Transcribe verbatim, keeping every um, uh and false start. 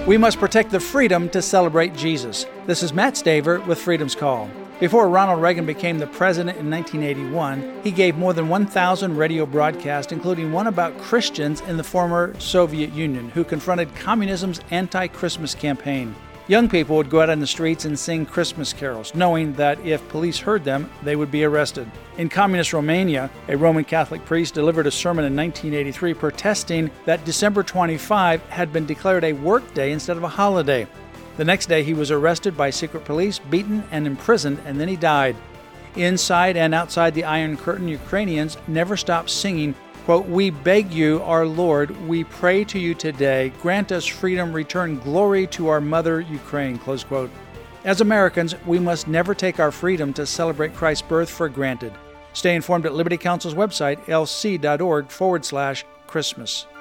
We must protect the freedom to celebrate Jesus. This is Matt Staver with Freedom's Call. Before Ronald Reagan became the president in nineteen eighty-one, he gave more than one thousand radio broadcasts, including one about Christians in the former Soviet Union who confronted communism's anti-Christmas campaign. Young people would go out in the streets and sing Christmas carols, knowing that if police heard them, they would be arrested. In communist Romania, a Roman Catholic priest delivered a sermon in nineteen eighty-three protesting that December twenty-fifth had been declared a work day instead of a holiday. The next day, he was arrested by secret police, beaten and imprisoned, and then he died. Inside and outside the Iron Curtain, Ukrainians never stopped singing, quote, "We beg you, our Lord, we pray to you today, grant us freedom, return glory to our mother, Ukraine," close quote. As Americans, we must never take our freedom to celebrate Christ's birth for granted. Stay informed at Liberty Counsel's website, lc.org forward slash Christmas.